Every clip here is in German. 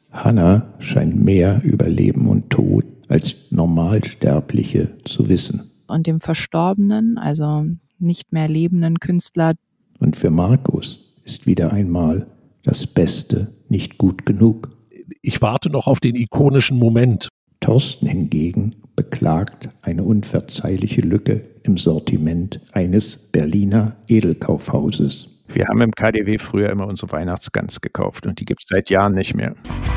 Hannah scheint mehr über Leben und Tod als Normalsterbliche zu wissen. Und dem verstorbenen, also nicht mehr lebenden Künstler. Und für Markus ist wieder einmal das Beste nicht gut genug. Ich warte noch auf den ikonischen Moment. Thorsten hingegen beklagt eine unverzeihliche Lücke im Sortiment eines Berliner Edelkaufhauses. Wir haben im KaDeWe früher immer unsere Weihnachtsgans gekauft und die gibt es seit Jahren nicht mehr.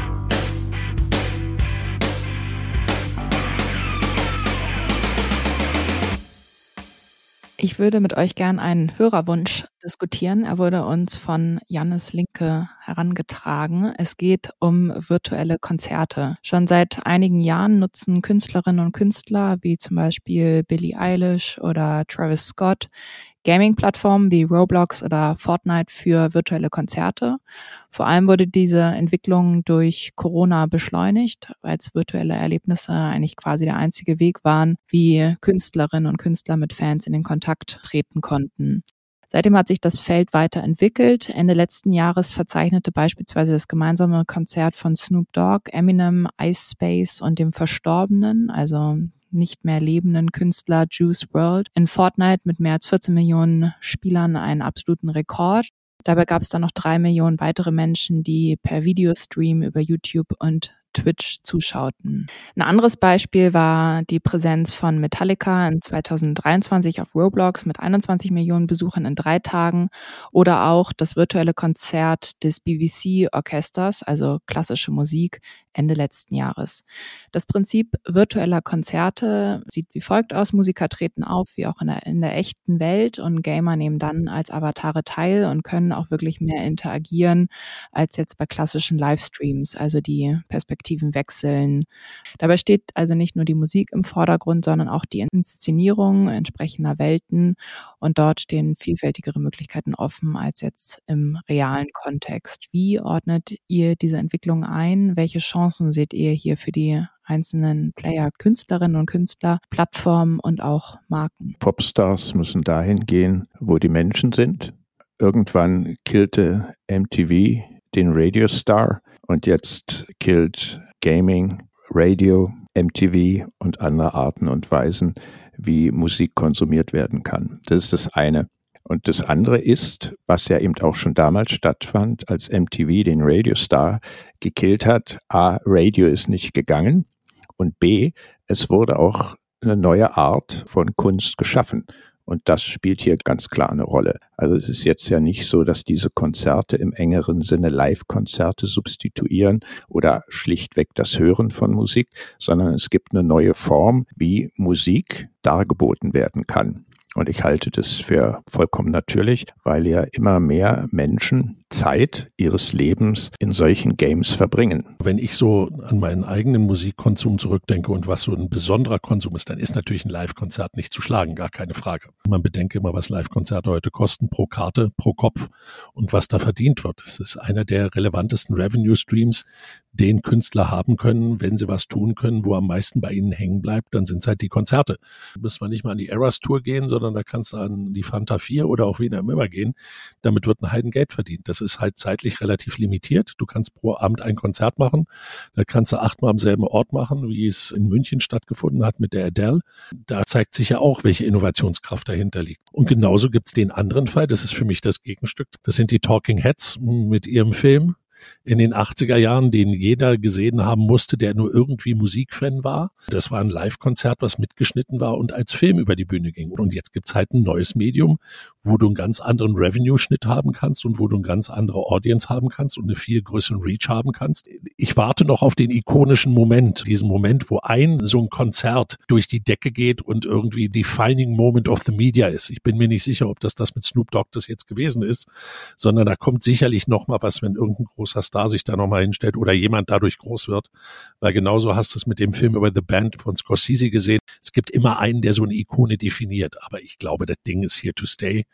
Ich würde mit euch gern einen Hörerwunsch diskutieren. Er wurde uns von Jannis Linke herangetragen. Es geht um virtuelle Konzerte. Schon seit einigen Jahren nutzen Künstlerinnen und Künstler wie zum Beispiel Billie Eilish oder Travis Scott Gaming-Plattformen wie Roblox oder Fortnite für virtuelle Konzerte. Vor allem wurde diese Entwicklung durch Corona beschleunigt, als virtuelle Erlebnisse eigentlich quasi der einzige Weg waren, wie Künstlerinnen und Künstler mit Fans in den Kontakt treten konnten. Seitdem hat sich das Feld weiterentwickelt. Ende letzten Jahres verzeichnete beispielsweise das gemeinsame Konzert von Snoop Dogg, Eminem, Ice Spice und dem Verstorbenen, also nicht mehr lebenden Künstler Juice WRLD in Fortnite mit mehr als 14 Millionen Spielern einen absoluten Rekord. Dabei gab es dann noch 3 Millionen weitere Menschen, die per Videostream über YouTube und Twitch zuschauten. Ein anderes Beispiel war die Präsenz von Metallica in 2023 auf Roblox mit 21 Millionen Besuchern in 3 Tagen oder auch das virtuelle Konzert des BBC-Orchesters, also klassische Musik, Ende letzten Jahres. Das Prinzip virtueller Konzerte sieht wie folgt aus. Musiker treten auf, wie auch in der echten Welt, und Gamer nehmen dann als Avatare teil und können auch wirklich mehr interagieren als jetzt bei klassischen Livestreams, also die Perspektiven wechseln. Dabei steht also nicht nur die Musik im Vordergrund, sondern auch die Inszenierung entsprechender Welten, und dort stehen vielfältigere Möglichkeiten offen als jetzt im realen Kontext. Wie ordnet ihr diese Entwicklung ein? Welche Chancen seht ihr hier für die einzelnen Player, Künstlerinnen und Künstler, Plattformen und auch Marken? Popstars müssen dahin gehen, wo die Menschen sind. Irgendwann killte MTV den Radiostar und jetzt killt Gaming, Radio, MTV und andere Arten und Weisen, wie Musik konsumiert werden kann. Das ist das eine. Und das andere ist, was ja eben auch schon damals stattfand, als MTV den Radiostar gekillt hat. A, Radio ist nicht gegangen, und B, es wurde auch eine neue Art von Kunst geschaffen. Und das spielt hier ganz klar eine Rolle. Also es ist jetzt ja nicht so, dass diese Konzerte im engeren Sinne Live-Konzerte substituieren oder schlichtweg das Hören von Musik, sondern es gibt eine neue Form, wie Musik dargeboten werden kann. Und ich halte das für vollkommen natürlich, weil ja immer mehr Menschen Zeit ihres Lebens in solchen Games verbringen. Wenn ich so an meinen eigenen Musikkonsum zurückdenke und was so ein besonderer Konsum ist, dann ist natürlich ein Live-Konzert nicht zu schlagen, gar keine Frage. Man bedenke immer, was Live-Konzerte heute kosten pro Karte, pro Kopf und was da verdient wird. Es ist einer der relevantesten Revenue-Streams, den Künstler haben können, wenn sie was tun können, wo am meisten bei ihnen hängen bleibt, dann sind es halt die Konzerte. Da muss man nicht mal an die Eras Tour gehen, sondern da kannst du an die Fanta 4 oder auch wen immer gehen. Damit wird ein Heidengeld verdient. Das ist halt zeitlich relativ limitiert. Du kannst pro Abend ein Konzert machen. Da kannst du 8-mal am selben Ort machen, wie es in München stattgefunden hat mit der Adele. Da zeigt sich ja auch, welche Innovationskraft dahinter liegt. Und genauso gibt es den anderen Fall. Das ist für mich das Gegenstück. Das sind die Talking Heads mit ihrem Film in den 80er Jahren, den jeder gesehen haben musste, der nur irgendwie Musikfan war. Das war ein Live-Konzert, was mitgeschnitten war und als Film über die Bühne ging. Und jetzt gibt's halt ein neues Medium, wo du einen ganz anderen Revenue-Schnitt haben kannst und wo du eine ganz andere Audience haben kannst und eine viel größeren Reach haben kannst. Ich warte noch auf den ikonischen Moment, diesen Moment, wo so ein Konzert durch die Decke geht und irgendwie defining moment of the media ist. Ich bin mir nicht sicher, ob das mit Snoop Dogg das jetzt gewesen ist, sondern da kommt sicherlich noch mal was, wenn irgendein großer Star sich da nochmal hinstellt oder jemand dadurch groß wird, weil genauso hast du es mit dem Film über The Band von Scorsese gesehen. Es gibt immer einen, der so eine Ikone definiert, aber ich glaube, das Ding ist here to stay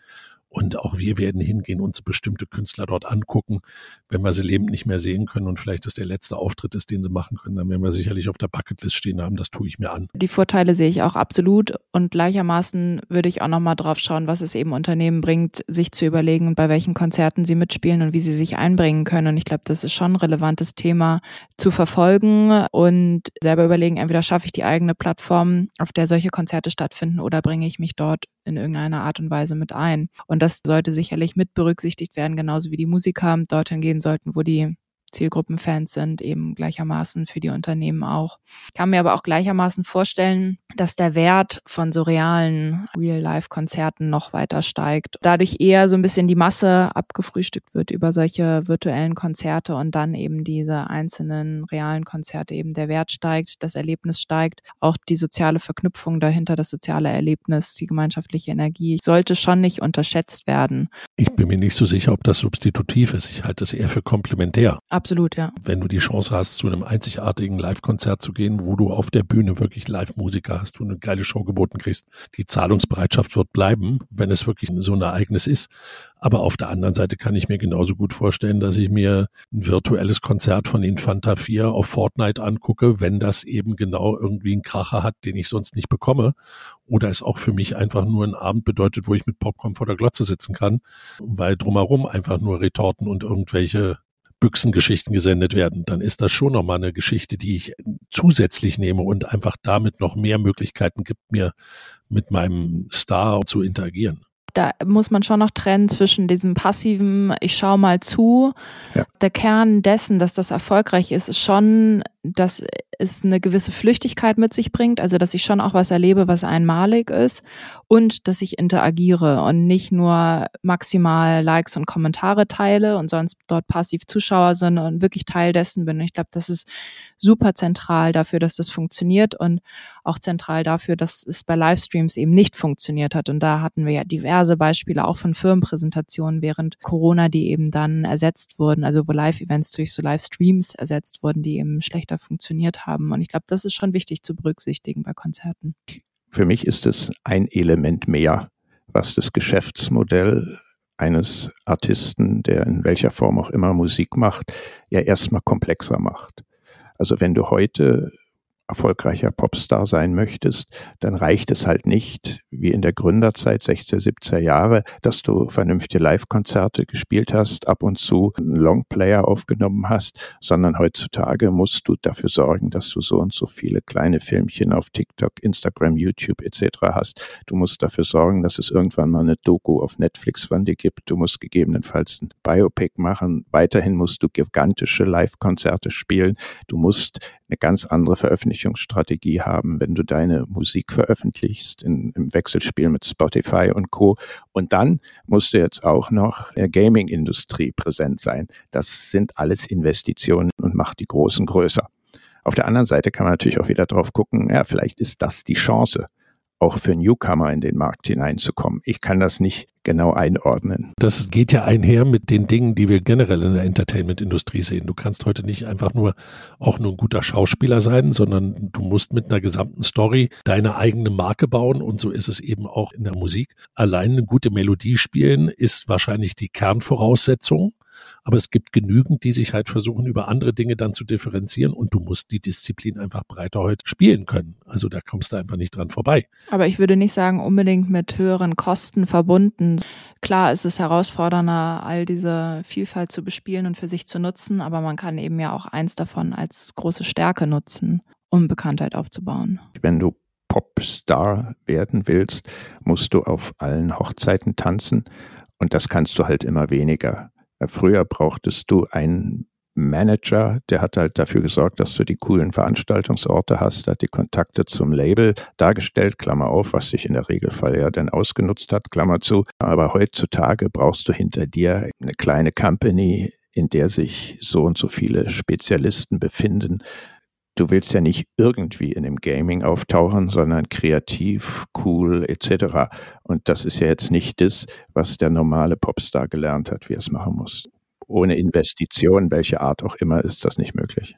Und auch wir werden hingehen, uns bestimmte Künstler dort angucken. Wenn wir sie lebend nicht mehr sehen können und vielleicht das der letzte Auftritt ist, den sie machen können, dann werden wir sicherlich auf der Bucketlist stehen haben. Das tue ich mir an. Die Vorteile sehe ich auch absolut. Und gleichermaßen würde ich auch nochmal drauf schauen, was es eben Unternehmen bringt, sich zu überlegen, bei welchen Konzerten sie mitspielen und wie sie sich einbringen können. Und ich glaube, das ist schon ein relevantes Thema zu verfolgen und selber überlegen, entweder schaffe ich die eigene Plattform, auf der solche Konzerte stattfinden, oder bringe ich mich dort in irgendeiner Art und Weise mit ein. Und das sollte sicherlich mit berücksichtigt werden, genauso wie die Musiker dorthin gehen sollten, wo die Zielgruppenfans sind, eben gleichermaßen für die Unternehmen auch. Ich kann mir aber auch gleichermaßen vorstellen, dass der Wert von so realen Real-Life-Konzerten noch weiter steigt. Dadurch eher so ein bisschen die Masse abgefrühstückt wird über solche virtuellen Konzerte und dann eben diese einzelnen realen Konzerte eben der Wert steigt, das Erlebnis steigt, auch die soziale Verknüpfung dahinter, das soziale Erlebnis, die gemeinschaftliche Energie sollte schon nicht unterschätzt werden. Ich bin mir nicht so sicher, ob das substitutiv ist. Ich halte es eher für komplementär. Absolut, ja. Wenn du die Chance hast, zu einem einzigartigen Live-Konzert zu gehen, wo du auf der Bühne wirklich Live-Musiker hast, wo du eine geile Show geboten kriegst, die Zahlungsbereitschaft wird bleiben, wenn es wirklich so ein Ereignis ist. Aber auf der anderen Seite kann ich mir genauso gut vorstellen, dass ich mir ein virtuelles Konzert von Infanta 4 auf Fortnite angucke, wenn das eben genau irgendwie einen Kracher hat, den ich sonst nicht bekomme. Oder es auch für mich einfach nur ein Abend bedeutet, wo ich mit Popcorn vor der Glotze sitzen kann, weil drumherum einfach nur Retorten und irgendwelche Büchsengeschichten gesendet werden, dann ist das schon nochmal eine Geschichte, die ich zusätzlich nehme und einfach damit noch mehr Möglichkeiten gibt, mir mit meinem Star zu interagieren. Da muss man schon noch trennen zwischen diesem passiven, ich schaue mal zu. Ja. Der Kern dessen, dass das erfolgreich ist, ist schon, dass es eine gewisse Flüchtigkeit mit sich bringt, also dass ich schon auch was erlebe, was einmalig ist und dass ich interagiere und nicht nur maximal Likes und Kommentare teile und sonst dort passiv Zuschauer, sondern wirklich Teil dessen bin. Und ich glaube, das ist super zentral dafür, dass das funktioniert und auch zentral dafür, dass es bei Livestreams eben nicht funktioniert hat. Und da hatten wir ja diverse Beispiele auch von Firmenpräsentationen während Corona, die eben dann ersetzt wurden, also wo Live-Events durch so Livestreams ersetzt wurden, die eben schlechter funktioniert haben. Und ich glaube, das ist schon wichtig zu berücksichtigen bei Konzerten. Für mich ist es ein Element mehr, was das Geschäftsmodell eines Artisten, der in welcher Form auch immer Musik macht, ja erstmal komplexer macht. Also wenn du heute erfolgreicher Popstar sein möchtest, dann reicht es halt nicht, wie in der Gründerzeit 60er, 70er Jahre, dass du vernünftige Live-Konzerte gespielt hast, ab und zu einen Longplayer aufgenommen hast, sondern heutzutage musst du dafür sorgen, dass du so und so viele kleine Filmchen auf TikTok, Instagram, YouTube etc. hast. Du musst dafür sorgen, dass es irgendwann mal eine Doku auf Netflix von dir gibt. Du musst gegebenenfalls ein Biopic machen. Weiterhin musst du gigantische Live-Konzerte spielen. Du musst eine ganz andere Veröffentlichungsstrategie haben, wenn du deine Musik veröffentlichst im Wechselspiel mit Spotify und Co. Und dann musst du jetzt auch noch in der Gaming-Industrie präsent sein. Das sind alles Investitionen und macht die Großen größer. Auf der anderen Seite kann man natürlich auch wieder drauf gucken, ja, vielleicht ist das die Chance, auch für Newcomer in den Markt hineinzukommen. Ich kann das nicht genau einordnen. Das geht ja einher mit den Dingen, die wir generell in der Entertainment-Industrie sehen. Du kannst heute nicht einfach nur ein guter Schauspieler sein, sondern du musst mit einer gesamten Story deine eigene Marke bauen und so ist es eben auch in der Musik. Allein eine gute Melodie spielen ist wahrscheinlich die Kernvoraussetzung. Aber es gibt genügend, die sich halt versuchen, über andere Dinge dann zu differenzieren und du musst die Disziplin einfach breiter heute spielen können. Also da kommst du einfach nicht dran vorbei. Aber ich würde nicht sagen, unbedingt mit höheren Kosten verbunden. Klar ist es herausfordernder, all diese Vielfalt zu bespielen und für sich zu nutzen, aber man kann eben ja auch eins davon als große Stärke nutzen, um Bekanntheit aufzubauen. Wenn du Popstar werden willst, musst du auf allen Hochzeiten tanzen und das kannst du halt immer weniger. Früher brauchtest du einen Manager, der hat halt dafür gesorgt, dass du die coolen Veranstaltungsorte hast, hat die Kontakte zum Label dargestellt, Klammer auf, was sich in der Regelfall ja dann ausgenutzt hat, Klammer zu. Aber heutzutage brauchst du hinter dir eine kleine Company, in der sich so und so viele Spezialisten befinden. Du willst ja nicht irgendwie in dem Gaming auftauchen, sondern kreativ, cool etc. Und das ist ja jetzt nicht das, was der normale Popstar gelernt hat, wie er es machen muss. Ohne Investition, welche Art auch immer, ist das nicht möglich.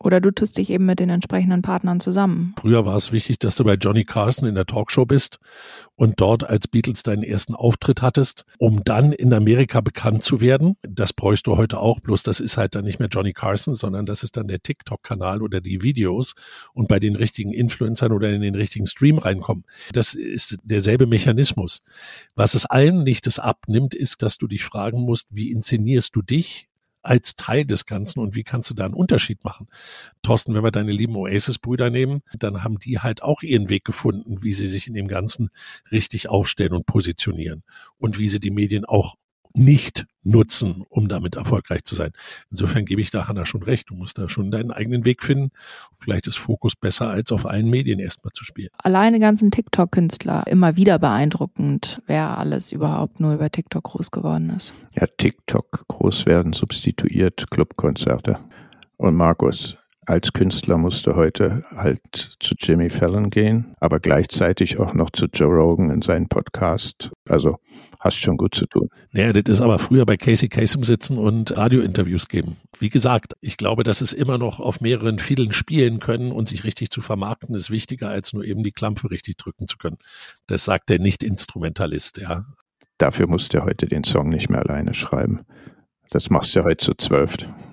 Oder du tust dich eben mit den entsprechenden Partnern zusammen. Früher war es wichtig, dass du bei Johnny Carson in der Talkshow bist und dort als Beatles deinen ersten Auftritt hattest, um dann in Amerika bekannt zu werden. Das bräuchst du heute auch, bloß das ist halt dann nicht mehr Johnny Carson, sondern das ist dann der TikTok-Kanal oder die Videos und bei den richtigen Influencern oder in den richtigen Stream reinkommen. Das ist derselbe Mechanismus. Was es allen Lichtes abnimmt, ist, dass du dich fragen musst, wie inszenierst du dich als Teil des Ganzen und wie kannst du da einen Unterschied machen? Thorsten, wenn wir deine lieben Oasis-Brüder nehmen, dann haben die halt auch ihren Weg gefunden, wie sie sich in dem Ganzen richtig aufstellen und positionieren und wie sie die Medien auch nicht nutzen, um damit erfolgreich zu sein. Insofern gebe ich da Hannah schon recht. Du musst da schon deinen eigenen Weg finden. Vielleicht ist Fokus besser, als auf allen Medien erstmal zu spielen. Alleine ganzen TikTok-Künstler, immer wieder beeindruckend, wer alles überhaupt nur über TikTok groß geworden ist. Ja, TikTok groß werden substituiert Clubkonzerte. Und Markus, als Künstler musst du heute halt zu Jimmy Fallon gehen, aber gleichzeitig auch noch zu Joe Rogan in seinen Podcast. Also hast schon gut zu tun. Naja, das ist aber früher bei Casey Kasem sitzen und Radiointerviews geben. Wie gesagt, ich glaube, dass es immer noch auf mehreren Fiedeln spielen können und sich richtig zu vermarkten ist wichtiger, als nur eben die Klampfe richtig drücken zu können. Das sagt der Nicht-Instrumentalist, ja. Dafür musst du heute den Song nicht mehr alleine schreiben. Das machst du heute zu 12.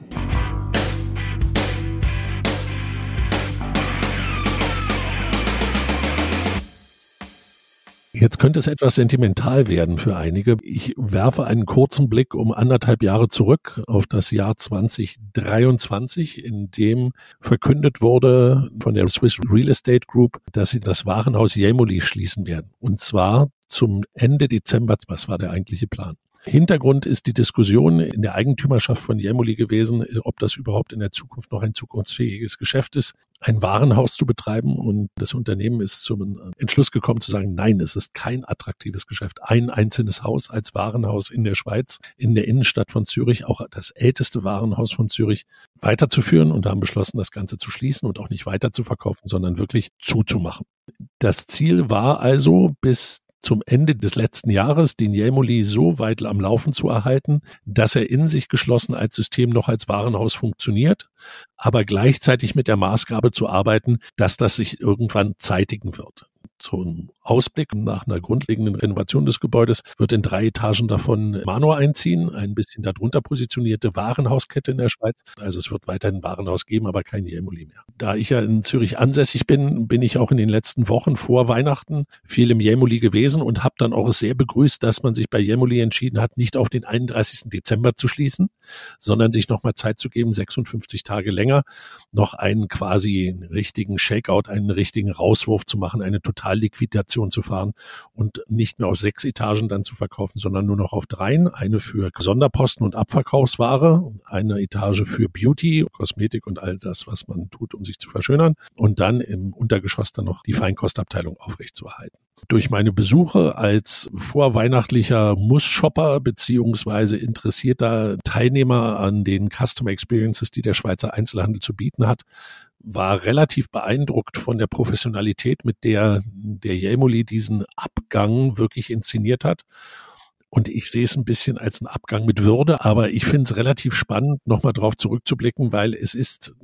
Jetzt könnte es etwas sentimental werden für einige. Ich werfe einen kurzen Blick um 1,5 Jahre zurück auf das Jahr 2023, in dem verkündet wurde von der Swiss Real Estate Group, dass sie das Warenhaus Jelmoli schließen werden. Und zwar zum Ende Dezember. Was war der eigentliche Plan? Hintergrund ist die Diskussion in der Eigentümerschaft von Jelmoli gewesen, ob das überhaupt in der Zukunft noch ein zukunftsfähiges Geschäft ist, ein Warenhaus zu betreiben. Und das Unternehmen ist zum Entschluss gekommen zu sagen, nein, es ist kein attraktives Geschäft. Ein einzelnes Haus als Warenhaus in der Schweiz, in der Innenstadt von Zürich, auch das älteste Warenhaus von Zürich, weiterzuführen und haben beschlossen, das Ganze zu schließen und auch nicht weiter zu verkaufen, sondern wirklich zuzumachen. Das Ziel war also, bis zum Ende des letzten Jahres den Jelmoli so weit am Laufen zu erhalten, dass er in sich geschlossen als System noch als Warenhaus funktioniert, aber gleichzeitig mit der Maßgabe zu arbeiten, dass das sich irgendwann zeitigen wird. Zum Ausblick nach einer grundlegenden Renovation des Gebäudes wird in 3 Etagen davon Manor einziehen, ein bisschen darunter positionierte Warenhauskette in der Schweiz. Also es wird weiterhin ein Warenhaus geben, aber kein Jelmoli mehr. Da ich ja in Zürich ansässig bin, bin ich auch in den letzten Wochen vor Weihnachten viel im Jelmoli gewesen und habe dann auch sehr begrüßt, dass man sich bei Jelmoli entschieden hat, nicht auf den 31. Dezember zu schließen, sondern sich nochmal Zeit zu geben, 56 Tage länger, noch einen quasi richtigen Shakeout, einen richtigen Rauswurf zu machen, eine Totalliquidation zu fahren und nicht mehr auf 6 Etagen dann zu verkaufen, sondern nur noch auf 3. Eine für Sonderposten und Abverkaufsware, eine Etage für Beauty, Kosmetik und all das, was man tut, um sich zu verschönern. Und dann im Untergeschoss dann noch die Feinkostabteilung aufrechtzuerhalten. Durch meine Besuche als vorweihnachtlicher Muss-Shopper beziehungsweise interessierter Teilnehmer an den Customer Experiences, die der Schweizer Einzelhandel zu bieten hat, war relativ beeindruckt von der Professionalität, mit der der Jelmoli diesen Abgang wirklich inszeniert hat. Und ich sehe es ein bisschen als einen Abgang mit Würde, aber ich finde es relativ spannend, nochmal drauf zurückzublicken, weil es ist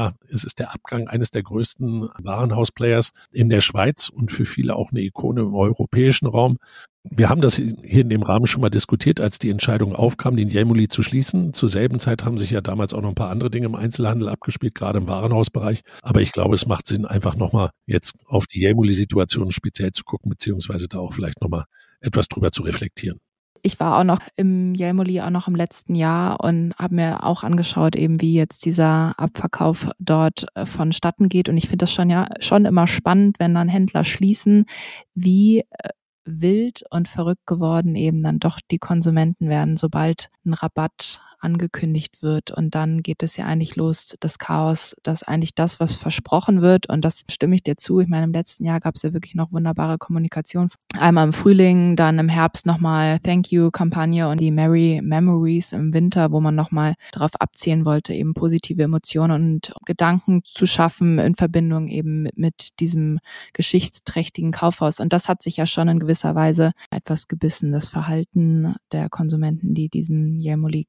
der Abgang eines der größten Warenhausplayers in der Schweiz und für viele auch eine Ikone im europäischen Raum. Wir haben das hier in dem Rahmen schon mal diskutiert, als die Entscheidung aufkam, den Jelmoli zu schließen. Zur selben Zeit haben sich ja damals auch noch ein paar andere Dinge im Einzelhandel abgespielt, gerade im Warenhausbereich. Aber ich glaube, es macht Sinn, einfach nochmal jetzt auf die Jelmoli-Situation speziell zu gucken, beziehungsweise da auch vielleicht nochmal etwas drüber zu reflektieren. Ich war auch noch im Jelmoli auch noch im letzten Jahr und habe mir auch angeschaut, eben wie jetzt dieser Abverkauf dort vonstatten geht. Und ich finde das schon immer spannend, wenn dann Händler schließen, wie wild und verrückt geworden eben dann doch die Konsumenten werden, sobald ein Rabatt angekündigt wird. Und dann geht es ja eigentlich los, das Chaos, dass eigentlich das, was versprochen wird, und das stimme ich dir zu. Ich meine, im letzten Jahr gab es ja wirklich noch wunderbare Kommunikation. Einmal im Frühling, dann im Herbst nochmal Thank You-Kampagne und die Merry Memories im Winter, wo man nochmal darauf abzielen wollte, eben positive Emotionen und Gedanken zu schaffen in Verbindung eben mit diesem geschichtsträchtigen Kaufhaus. Und das hat sich ja schon in gewisser Weise etwas gebissen, das Verhalten der Konsumenten, die diesen Jelmoli gestürmt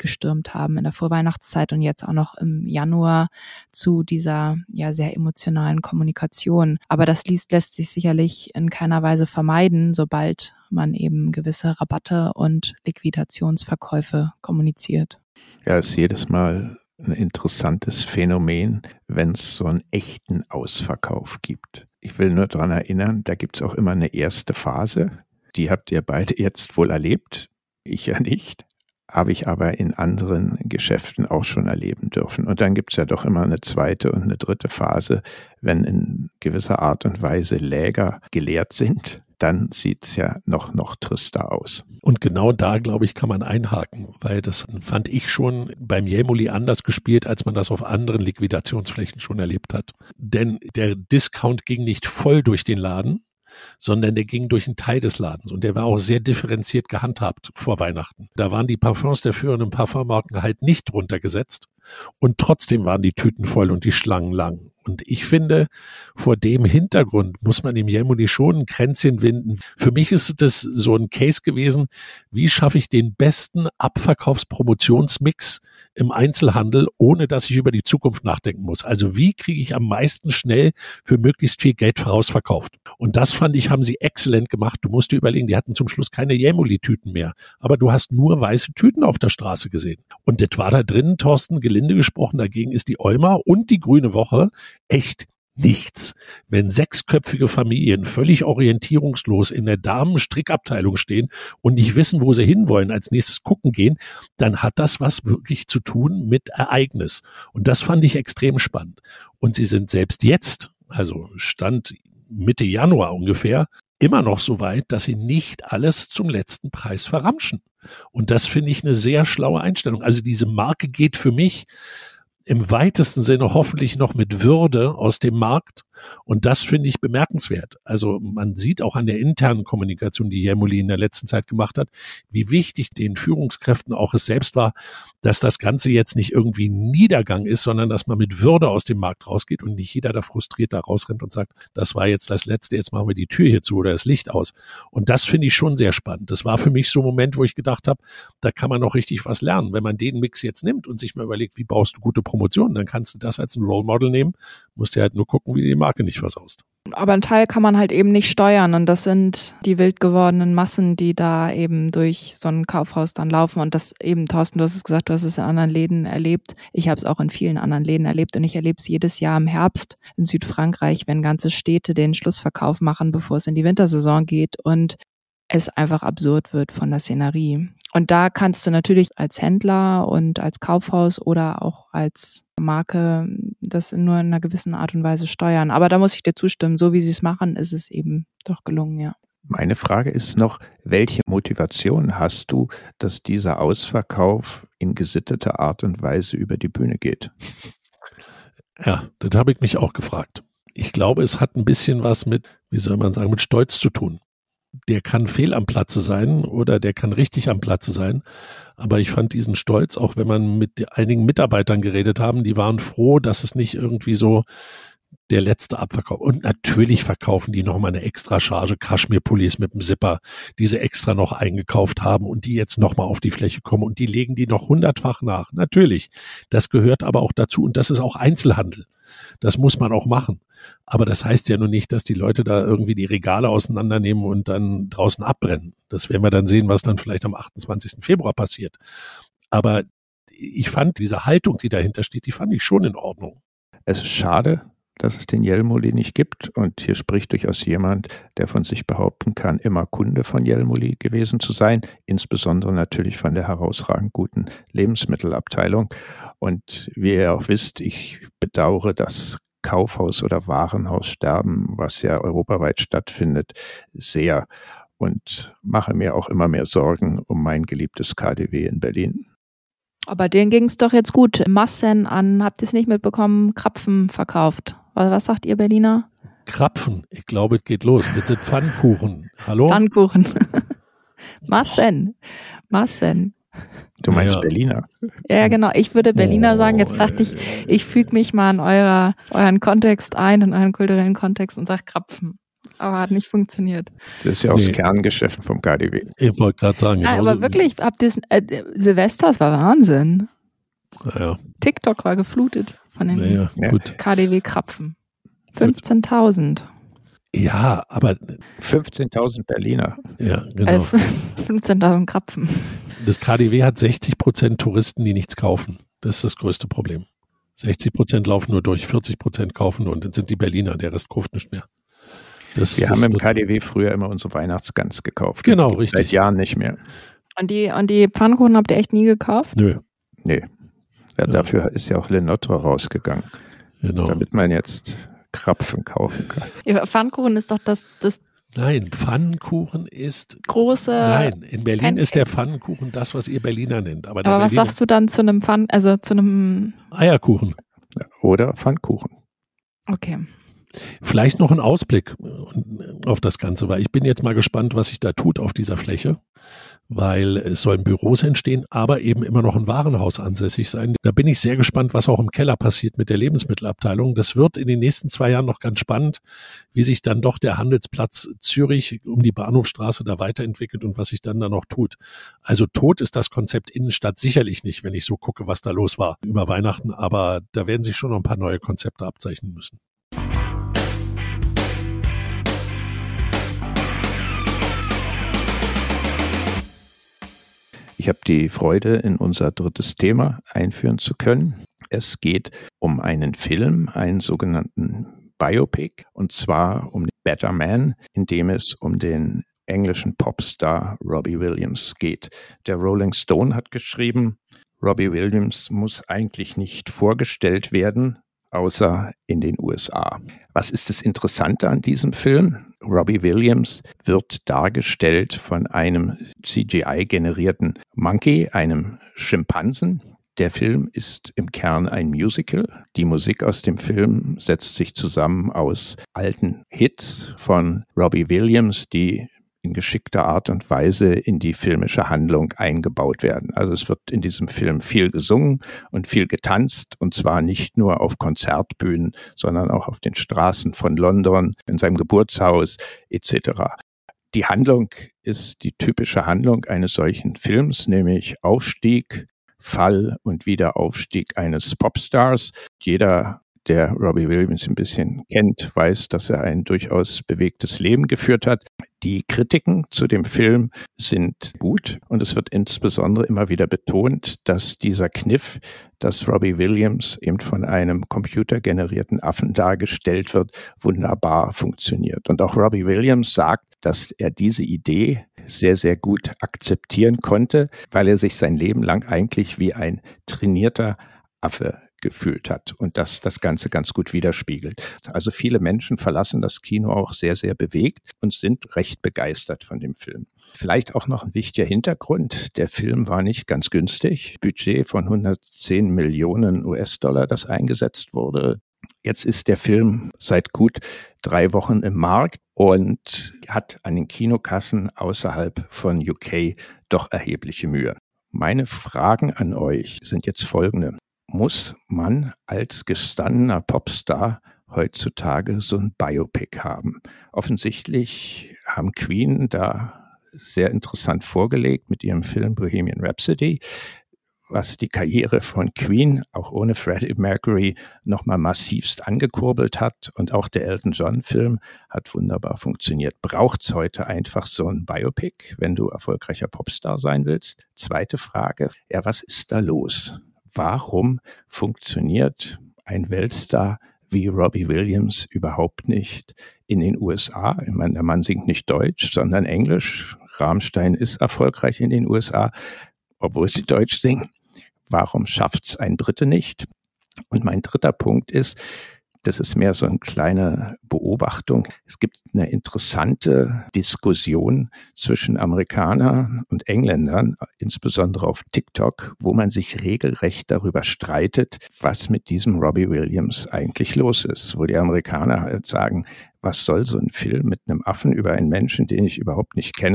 aufgepumpt haben in der Vorweihnachtszeit und jetzt auch noch im Januar zu dieser ja sehr emotionalen Kommunikation. Aber das lässt sich sicherlich in keiner Weise vermeiden, sobald man eben gewisse Rabatte und Liquidationsverkäufe kommuniziert. Ja, es ist jedes Mal ein interessantes Phänomen, wenn es so einen echten Ausverkauf gibt. Ich will nur daran erinnern, da gibt es auch immer eine erste Phase. Die habt ihr beide jetzt wohl erlebt, ich ja nicht, habe ich aber in anderen Geschäften auch schon erleben dürfen. Und dann gibt es ja doch immer eine zweite und eine dritte Phase, wenn in gewisser Art und Weise Läger geleert sind. Dann sieht es ja noch trister aus. Und genau da, glaube ich, kann man einhaken, weil das fand ich schon beim Jelmoli anders gespielt, als man das auf anderen Liquidationsflächen schon erlebt hat. Denn der Discount ging nicht voll durch den Laden, sondern der ging durch einen Teil des Ladens und der war auch sehr differenziert gehandhabt vor Weihnachten. Da waren die Parfums der führenden Parfummarken halt nicht runtergesetzt und trotzdem waren die Tüten voll und die Schlangen lang. Und ich finde, vor dem Hintergrund muss man dem Jelmoli schon ein Kränzchen winden. Für mich ist das so ein Case gewesen, wie schaffe ich den besten Abverkaufspromotionsmix im Einzelhandel, ohne dass ich über die Zukunft nachdenken muss. Also wie kriege ich am meisten schnell für möglichst viel Geld vorausverkauft? Und das fand ich, haben sie exzellent gemacht. Du musst dir überlegen, die hatten zum Schluss keine Jelmoli-Tüten mehr, aber du hast nur weiße Tüten auf der Straße gesehen. Und das war da drin, Thorsten, gelinde gesprochen, dagegen ist die Euma und die Grüne Woche echt nichts. Wenn 6-köpfige Familien völlig orientierungslos in der Damenstrickabteilung stehen und nicht wissen, wo sie hinwollen, als nächstes gucken gehen, dann hat das was wirklich zu tun mit Ereignis. Und das fand ich extrem spannend. Und sie sind selbst jetzt, also Stand Mitte Januar ungefähr, immer noch so weit, dass sie nicht alles zum letzten Preis verramschen. Und das finde ich eine sehr schlaue Einstellung. Also diese Marke geht für mich im weitesten Sinne hoffentlich noch mit Würde aus dem Markt. Und das finde ich bemerkenswert. Also man sieht auch an der internen Kommunikation, die Jelmoli in der letzten Zeit gemacht hat, wie wichtig den Führungskräften auch es selbst war, dass das Ganze jetzt nicht irgendwie ein Niedergang ist, sondern dass man mit Würde aus dem Markt rausgeht und nicht jeder da frustriert da rausrennt und sagt, das war jetzt das Letzte, jetzt machen wir die Tür hier zu oder das Licht aus. Und das finde ich schon sehr spannend. Das war für mich so ein Moment, wo ich gedacht habe, da kann man noch richtig was lernen. Wenn man den Mix jetzt nimmt und sich mal überlegt, wie baust du gute Promotionen, dann kannst du das als ein Role Model nehmen, musst dir halt nur gucken, wie du die Marke nicht versaust. Aber einen Teil kann man halt eben nicht steuern und das sind die wild gewordenen Massen, die da eben durch so ein Kaufhaus dann laufen und das eben, Thorsten, du hast es gesagt, du hast es in anderen Läden erlebt. Ich habe es auch in vielen anderen Läden erlebt und ich erlebe es jedes Jahr im Herbst in Südfrankreich, wenn ganze Städte den Schlussverkauf machen, bevor es in die Wintersaison geht und es einfach absurd wird von der Szenerie. Und da kannst du natürlich als Händler und als Kaufhaus oder auch als Marke das nur in einer gewissen Art und Weise steuern. Aber da muss ich dir zustimmen, so wie sie es machen, ist es eben doch gelungen, ja. Meine Frage ist noch, welche Motivation hast du, dass dieser Ausverkauf in gesitteter Art und Weise über die Bühne geht? Ja, das habe ich mich auch gefragt. Ich glaube, es hat ein bisschen was mit, wie soll man sagen, mit Stolz zu tun. Der kann fehl am Platze sein oder der kann richtig am Platze sein. Aber ich fand diesen Stolz, auch wenn man mit einigen Mitarbeitern geredet haben, die waren froh, dass es nicht irgendwie so der letzte Abverkauf. Und natürlich verkaufen die nochmal eine extra Charge Kaschmir-Pullis mit dem Zipper, die sie extra noch eingekauft haben und die jetzt nochmal auf die Fläche kommen und die legen die noch 100-fach nach. Natürlich. Das gehört aber auch dazu und das ist auch Einzelhandel. Das muss man auch machen. Aber das heißt ja nur nicht, dass die Leute da irgendwie die Regale auseinandernehmen und dann draußen abbrennen. Das werden wir dann sehen, was dann vielleicht am 28. Februar passiert. Aber ich fand diese Haltung, die dahinter steht, die fand ich schon in Ordnung. Es ist schade, dass es den Jelmoli nicht gibt. Und hier spricht durchaus jemand, der von sich behaupten kann, immer Kunde von Jelmoli gewesen zu sein. Insbesondere natürlich von der herausragend guten Lebensmittelabteilung. Und wie ihr auch wisst, ich bedauere das Kaufhaus- oder Warenhaussterben, was ja europaweit stattfindet, sehr. Und mache mir auch immer mehr Sorgen um mein geliebtes KaDeWe in Berlin. Aber denen ging es doch jetzt gut. Massen an, habt ihr es nicht mitbekommen, Krapfen verkauft. Was sagt ihr Berliner? Krapfen, ich glaube, es geht los. Das sind Pfannkuchen. Hallo? Pfannkuchen. Massen. Du meinst Ja. Berliner? Ja, genau. Ich würde Berliner sagen. Jetzt dachte ich füge mich mal in euren Kontext ein, in euren kulturellen Kontext und sage Krapfen. aber hat nicht funktioniert. Das ist ja auch das Kerngeschäft vom KaDeWe. Ich wollte gerade sagen. Aber wirklich, Silvester, das war Wahnsinn. Ja. TikTok war geflutet von den gut. KaDeWe-Krapfen. 15.000. Ja, aber 15.000 Berliner. Ja, genau. 15.000 Krapfen. Das KaDeWe hat 60% Touristen, die nichts kaufen. Das ist das größte Problem. 60% laufen nur durch, 40% kaufen nur und dann sind die Berliner, der Rest kauft nicht mehr. Wir haben im KaDeWe früher immer unsere Weihnachtsgans gekauft. Genau, richtig. Seit Jahren nicht mehr. Und die Pfannkuchen habt ihr echt nie gekauft? Nö. Nee. Ja, dafür ist ja auch Le Notre rausgegangen. Genau. Damit man jetzt Krapfen kaufen kann. Ja, Pfannkuchen ist doch das Nein, Pfannkuchen ist große. Nein, in Berlin ist der Pfannkuchen das, was ihr Berliner nennt. Aber was sagst du dann zu einem zu einem Eierkuchen. Oder Pfannkuchen. Okay. Vielleicht noch ein Ausblick auf das Ganze, weil ich bin jetzt mal gespannt, was sich da tut auf dieser Fläche, weil es sollen Büros entstehen, aber eben immer noch ein Warenhaus ansässig sein. Da bin ich sehr gespannt, was auch im Keller passiert mit der Lebensmittelabteilung. Das wird in den nächsten 2 Jahren noch ganz spannend, wie sich dann doch der Handelsplatz Zürich um die Bahnhofstraße da weiterentwickelt und was sich dann da noch tut. Also tot ist das Konzept Innenstadt sicherlich nicht, wenn ich so gucke, was da los war über Weihnachten, aber da werden sich schon noch ein paar neue Konzepte abzeichnen müssen. Ich habe die Freude, in unser drittes Thema einführen zu können. Es geht um einen Film, einen sogenannten Biopic, und zwar um Better Man, in dem es um den englischen Popstar Robbie Williams geht. Der Rolling Stone hat geschrieben, Robbie Williams muss eigentlich nicht vorgestellt werden, außer in den USA. Was ist das Interessante an diesem Film? Robbie Williams wird dargestellt von einem CGI-generierten Monkey, einem Schimpansen. Der Film ist im Kern ein Musical. Die Musik aus dem Film setzt sich zusammen aus alten Hits von Robbie Williams, die in geschickter Art und Weise in die filmische Handlung eingebaut werden. Also es wird in diesem Film viel gesungen und viel getanzt, und zwar nicht nur auf Konzertbühnen, sondern auch auf den Straßen von London, in seinem Geburtshaus etc. Die Handlung ist die typische Handlung eines solchen Films, nämlich Aufstieg, Fall und Wiederaufstieg eines Popstars. Jeder, der Robbie Williams ein bisschen kennt, weiß, dass er ein durchaus bewegtes Leben geführt hat. Die Kritiken zu dem Film sind gut, und es wird insbesondere immer wieder betont, dass dieser Kniff, dass Robbie Williams eben von einem computergenerierten Affen dargestellt wird, wunderbar funktioniert. Und auch Robbie Williams sagt, dass er diese Idee sehr, sehr gut akzeptieren konnte, weil er sich sein Leben lang eigentlich wie ein trainierter Affe gefühlt hat und das Ganze ganz gut widerspiegelt. Also viele Menschen verlassen das Kino auch sehr, sehr bewegt und sind recht begeistert von dem Film. Vielleicht auch noch ein wichtiger Hintergrund. Der Film war nicht ganz günstig. Budget von 110 Millionen US-Dollar, das eingesetzt wurde. Jetzt ist der Film seit gut 3 Wochen im Markt und hat an den Kinokassen außerhalb von UK doch erhebliche Mühe. Meine Fragen an euch sind jetzt folgende. Muss man als gestandener Popstar heutzutage so ein Biopic haben? Offensichtlich haben Queen da sehr interessant vorgelegt mit ihrem Film Bohemian Rhapsody, was die Karriere von Queen, auch ohne Freddie Mercury, nochmal massivst angekurbelt hat. Und auch der Elton John-Film hat wunderbar funktioniert. Braucht es heute einfach so ein Biopic, wenn du erfolgreicher Popstar sein willst? Zweite Frage, was ist da los? Warum funktioniert ein Weltstar wie Robbie Williams überhaupt nicht in den USA? Ich meine, der Mann singt nicht Deutsch, sondern Englisch. Rammstein ist erfolgreich in den USA, obwohl sie Deutsch singen. Warum schafft es ein Brite nicht? Und mein dritter Punkt ist, das ist mehr so eine kleine Beobachtung. Es gibt eine interessante Diskussion zwischen Amerikanern und Engländern, insbesondere auf TikTok, wo man sich regelrecht darüber streitet, was mit diesem Robbie Williams eigentlich los ist. Wo die Amerikaner halt sagen, was soll so ein Film mit einem Affen über einen Menschen, den ich überhaupt nicht kenne?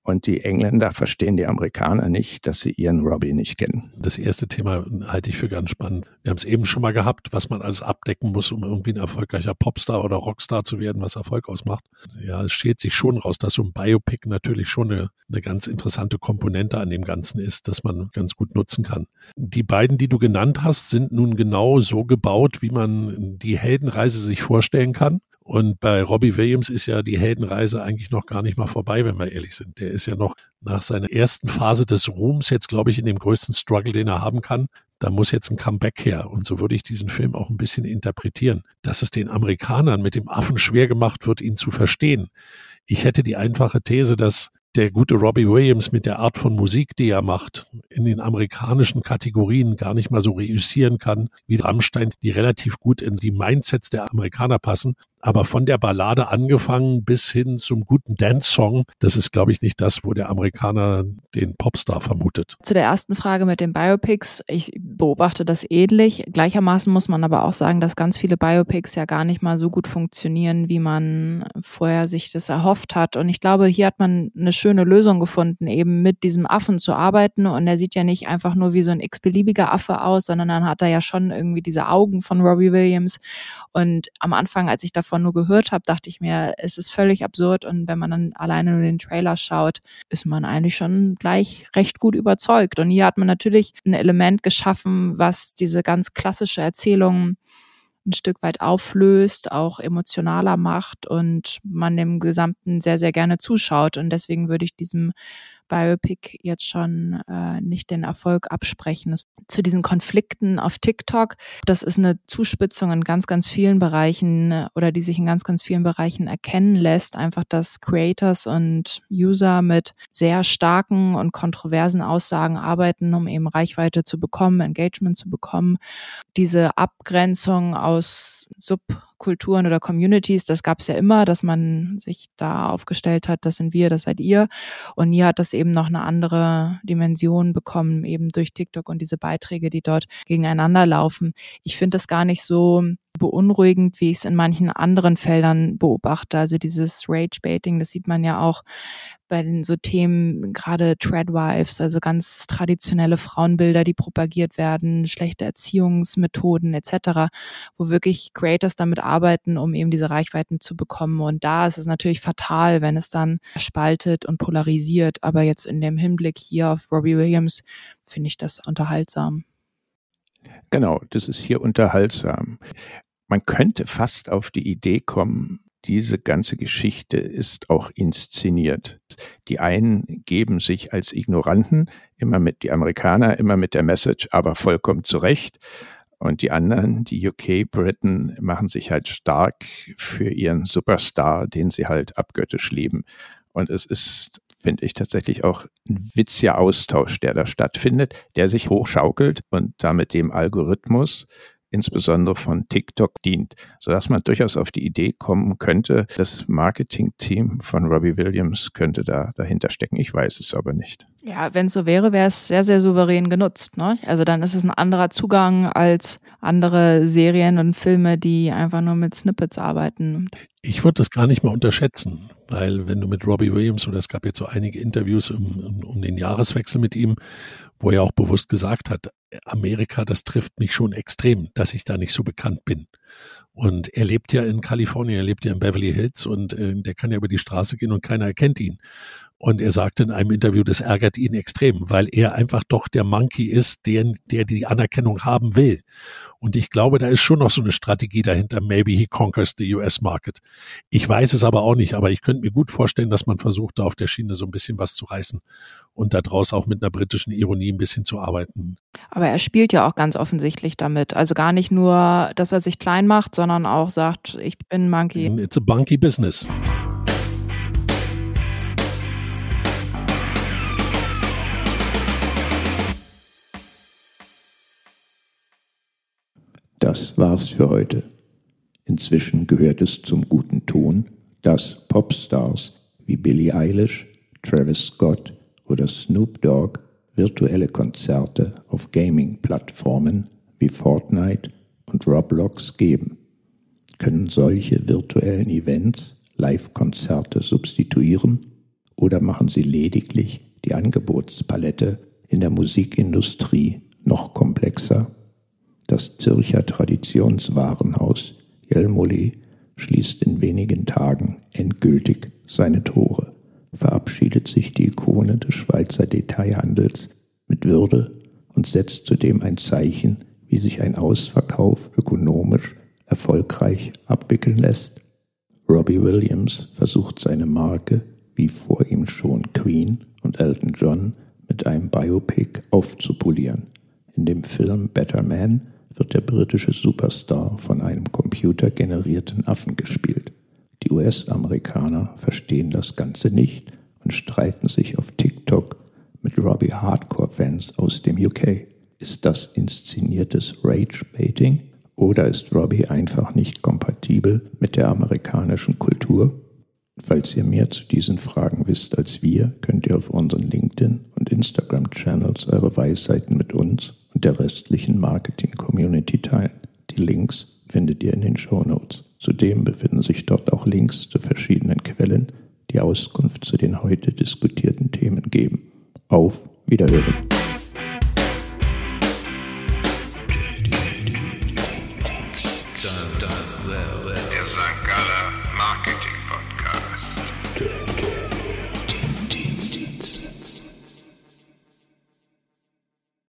Und die Engländer verstehen die Amerikaner nicht, dass sie ihren Robbie nicht kennen. Das erste Thema halte ich für ganz spannend. Wir haben es eben schon mal gehabt, was man alles abdecken muss, um irgendwie ein erfolgreicher Popstar oder Rockstar zu werden, was Erfolg ausmacht. Ja, es steht sich schon raus, dass so ein Biopic natürlich schon eine ganz interessante Komponente an dem Ganzen ist, dass man ganz gut nutzen kann. Die beiden, die du genannt hast, sind nun genau so gebaut, wie man die Heldenreise sich vorstellen kann. Und bei Robbie Williams ist ja die Heldenreise eigentlich noch gar nicht mal vorbei, wenn wir ehrlich sind. Der ist ja noch nach seiner ersten Phase des Ruhms jetzt, glaube ich, in dem größten Struggle, den er haben kann. Da muss jetzt ein Comeback her. Und so würde ich diesen Film auch ein bisschen interpretieren, dass es den Amerikanern mit dem Affen schwer gemacht wird, ihn zu verstehen. Ich hätte die einfache These, dass der gute Robbie Williams mit der Art von Musik, die er macht, in den amerikanischen Kategorien gar nicht mal so reüssieren kann wie Rammstein, die relativ gut in die Mindsets der Amerikaner passen. Aber von der Ballade angefangen bis hin zum guten Dance-Song, das ist, glaube ich, nicht das, wo der Amerikaner den Popstar vermutet. Zu der ersten Frage mit den Biopics, ich beobachte das ähnlich. Gleichermaßen muss man aber auch sagen, dass ganz viele Biopics ja gar nicht mal so gut funktionieren, wie man vorher sich das erhofft hat. Und ich glaube, hier hat man eine schöne Lösung gefunden, eben mit diesem Affen zu arbeiten. Und er sieht ja nicht einfach nur wie so ein x-beliebiger Affe aus, sondern dann hat er ja schon irgendwie diese Augen von Robbie Williams. Und am Anfang, als ich davon nur gehört habe, dachte ich mir, es ist völlig absurd. Und wenn man dann alleine nur den Trailer schaut, ist man eigentlich schon gleich recht gut überzeugt. Und hier hat man natürlich ein Element geschaffen, was diese ganz klassische Erzählung ein Stück weit auflöst, auch emotionaler macht und man dem Gesamten sehr, sehr gerne zuschaut. Und deswegen würde ich diesem Biopic jetzt schon nicht den Erfolg absprechen. Zu diesen Konflikten auf TikTok, das ist eine Zuspitzung in ganz, ganz vielen Bereichen oder die sich in ganz, ganz vielen Bereichen erkennen lässt. Einfach, dass Creators und User mit sehr starken und kontroversen Aussagen arbeiten, um eben Reichweite zu bekommen, Engagement zu bekommen. Diese Abgrenzung aus Subkulturen oder Communities, das gab es ja immer, dass man sich da aufgestellt hat, das sind wir, das seid ihr. Und hier hat das eben noch eine andere Dimension bekommen, eben durch TikTok und diese Beiträge, die dort gegeneinander laufen. Ich finde das gar nicht so beunruhigend, wie ich es in manchen anderen Feldern beobachte. Also dieses Rage-Baiting, das sieht man ja auch bei den so Themen, gerade Tradwives, also ganz traditionelle Frauenbilder, die propagiert werden, schlechte Erziehungsmethoden etc., wo wirklich Creators damit arbeiten, um eben diese Reichweiten zu bekommen. Und da ist es natürlich fatal, wenn es dann spaltet und polarisiert. Aber jetzt in dem Hinblick hier auf Robbie Williams finde ich das unterhaltsam. Genau, das ist hier unterhaltsam. Man könnte fast auf die Idee kommen, diese ganze Geschichte ist auch inszeniert. Die einen geben sich als Ignoranten, die Amerikaner, immer mit der Message, aber vollkommen zurecht. Und die anderen, die UK-Briten, machen sich halt stark für ihren Superstar, den sie halt abgöttisch lieben. Und es ist, finde ich, tatsächlich auch ein witziger Austausch, der da stattfindet, der sich hochschaukelt und damit dem Algorithmus insbesondere von TikTok dient, sodass man durchaus auf die Idee kommen könnte, das Marketing-Team von Robbie Williams könnte da dahinter stecken. Ich weiß es aber nicht. Ja, wenn es so wäre, wäre es sehr, sehr souverän genutzt, ne? Also dann ist es ein anderer Zugang als andere Serien und Filme, die einfach nur mit Snippets arbeiten. Ich würde das gar nicht mal unterschätzen, weil wenn du mit Robbie Williams, oder es gab jetzt so einige Interviews um den Jahreswechsel mit ihm, wo er auch bewusst gesagt hat, Amerika, das trifft mich schon extrem, dass ich da nicht so bekannt bin. Und er lebt ja in Kalifornien, er lebt ja in Beverly Hills und der kann ja über die Straße gehen und keiner erkennt ihn. Und er sagte in einem Interview, das ärgert ihn extrem, weil er einfach doch der Monkey ist, der die Anerkennung haben will. Und ich glaube, da ist schon noch so eine Strategie dahinter, maybe he conquers the US market. Ich weiß es aber auch nicht, aber ich könnte mir gut vorstellen, dass man versucht, da auf der Schiene so ein bisschen was zu reißen und da draus auch mit einer britischen Ironie ein bisschen zu arbeiten. Aber er spielt ja auch ganz offensichtlich damit. Also gar nicht nur, dass er sich klein macht, sondern auch sagt, ich bin Monkey. It's a monkey business. Das war's für heute. Inzwischen gehört es zum guten Ton, dass Popstars wie Billie Eilish, Travis Scott oder Snoop Dogg virtuelle Konzerte auf Gaming-Plattformen wie Fortnite und Roblox geben. Können solche virtuellen Events Live-Konzerte substituieren Oder machen sie lediglich die Angebotspalette in der Musikindustrie noch komplexer? Das Zürcher Traditionswarenhaus Jelmoli schließt in wenigen Tagen endgültig seine Tore, verabschiedet sich die Ikone des Schweizer Detailhandels mit Würde und setzt zudem ein Zeichen, wie sich ein Ausverkauf ökonomisch erfolgreich abwickeln lässt. Robbie Williams versucht seine Marke, wie vor ihm schon Queen und Elton John, mit einem Biopic aufzupolieren. In dem Film Better Man wird der britische Superstar von einem computergenerierten Affen gespielt. Die US-Amerikaner verstehen das Ganze nicht und streiten sich auf TikTok mit Robbie-Hardcore-Fans aus dem UK. Ist das inszeniertes Rage-Baiting oder ist Robbie einfach nicht kompatibel mit der amerikanischen Kultur? Falls ihr mehr zu diesen Fragen wisst als wir, könnt ihr auf unseren LinkedIn- und Instagram-Channels eure Weisheiten mit uns und der restlichen Marketing-Community teilen. Die Links findet ihr in den Shownotes. Zudem befinden sich dort auch Links zu verschiedenen Quellen, die Auskunft zu den heute diskutierten Themen geben. Auf Wiederhören! Der St. Galler Marketing